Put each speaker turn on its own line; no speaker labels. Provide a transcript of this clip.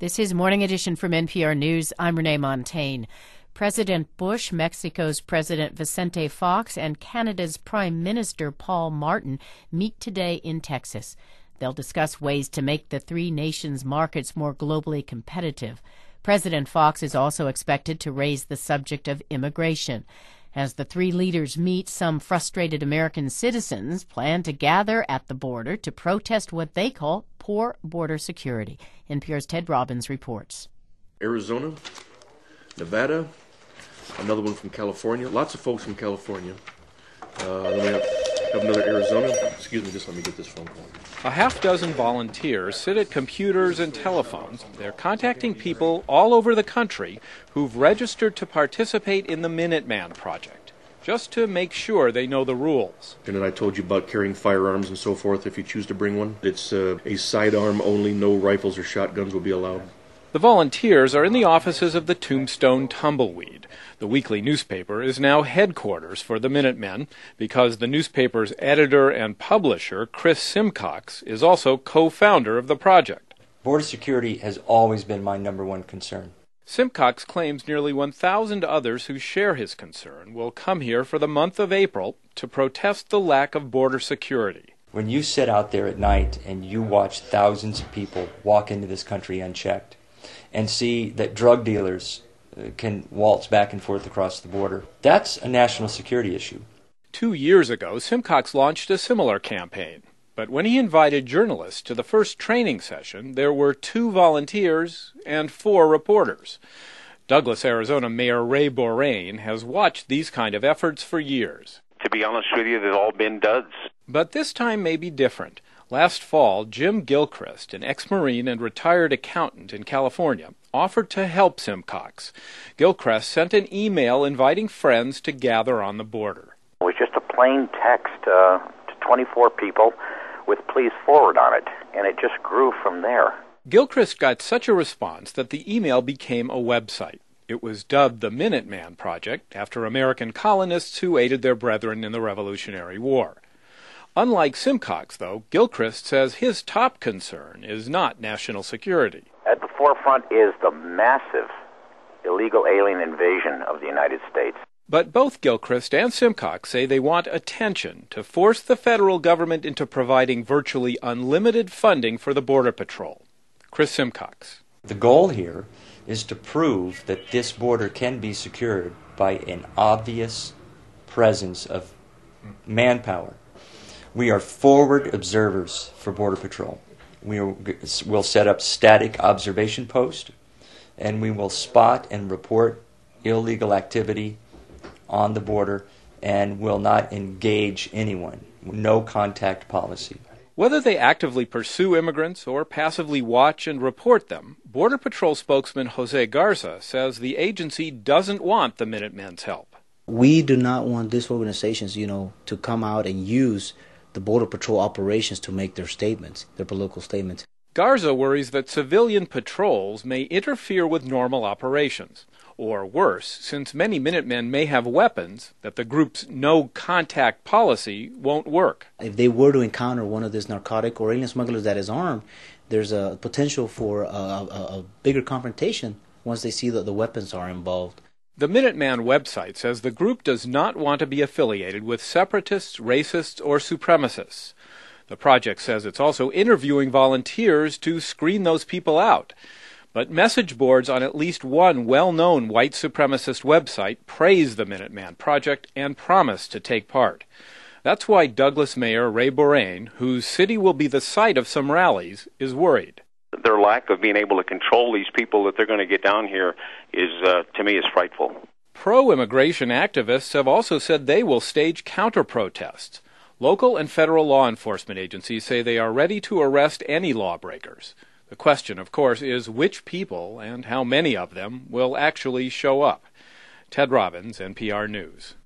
This is Morning Edition from NPR News. I'm Renee Montaigne. President Bush, Mexico's President Vicente Fox, and Canada's Prime Minister Paul Martin meet today in Texas. They'll discuss ways to make the three nations' markets more globally competitive. President Fox is also expected to raise the subject of immigration. As the three leaders meet, some frustrated American citizens plan to gather at the border to protest what they call poor border security. NPR's Ted Robbins reports.
Arizona, Nevada, another one from California. Lots of folks from California. Then we have another Arizona. Excuse me, just let me get this phone call.
A half dozen volunteers sit at computers and telephones. They're contacting people all over the country who've registered to participate in the Minuteman Project, just to make sure they know the rules.
And then I told you about carrying firearms and so forth if you choose to bring one. It's a sidearm only, no rifles or shotguns will be allowed.
The volunteers are in the offices of the Tombstone Tumbleweed. The weekly newspaper is now headquarters for the Minutemen because the newspaper's editor and publisher, Chris Simcox, is also co-founder of the project.
Border security has always been my number one concern.
Simcox claims nearly 1,000 others who share his concern will come here for the month of April to protest the lack of border security.
When you sit out there at night and you watch thousands of people walk into this country unchecked, and see that drug dealers can waltz back and forth across the border, that's a national security issue.
2 years ago, Simcox launched a similar campaign. But when he invited journalists to the first training session, there were 2 volunteers and 4 reporters. Douglas, Arizona Mayor Ray Borain has watched these kind of efforts for years.
To be honest with you, they've all been duds.
But this time may be different. Last fall, Jim Gilchrist, an ex-Marine and retired accountant in California, offered to help Simcox. Gilchrist sent an email inviting friends to gather on the border.
It was just a plain text to 24 people with "please forward" on it, and it just grew from there.
Gilchrist got such a response that the email became a website. It was dubbed the Minuteman Project after American colonists who aided their brethren in the Revolutionary War. Unlike Simcox, though, Gilchrist says his top concern is not national security.
At the forefront is the massive illegal alien invasion of the United States.
But both Gilchrist and Simcox say they want attention to force the federal government into providing virtually unlimited funding for the Border Patrol. Chris Simcox.
The goal here is to prove that this border can be secured by an obvious presence of manpower. We are forward observers for Border Patrol. We'll set up static observation posts, and we will spot and report illegal activity on the border and will not engage anyone. No contact policy.
Whether they actively pursue immigrants or passively watch and report them, Border Patrol spokesman Jose Garza says the agency doesn't want the Minutemen's help.
We do not want these organizations, to come out and use the Border Patrol operations to make their statements, their political statements.
Garza worries that civilian patrols may interfere with normal operations. Or worse, since many Minutemen may have weapons, that the group's no-contact policy won't work.
If they were to encounter one of these narcotic or alien smugglers that is armed, there's a potential for a bigger confrontation once they see that the weapons are involved.
The Minuteman website says the group does not want to be affiliated with separatists, racists, or supremacists. The project says it's also interviewing volunteers to screen those people out. But message boards on at least one well-known white supremacist website praise the Minuteman Project and promise to take part. That's why Douglas Mayor Ray Borain, whose city will be the site of some rallies, is worried.
Their lack of being able to control these people that they're going to get down here is, to me, is frightful.
Pro-immigration activists have also said they will stage counter-protests. Local and federal law enforcement agencies say they are ready to arrest any lawbreakers. The question, of course, is which people and how many of them will actually show up. Ted Robbins, NPR News.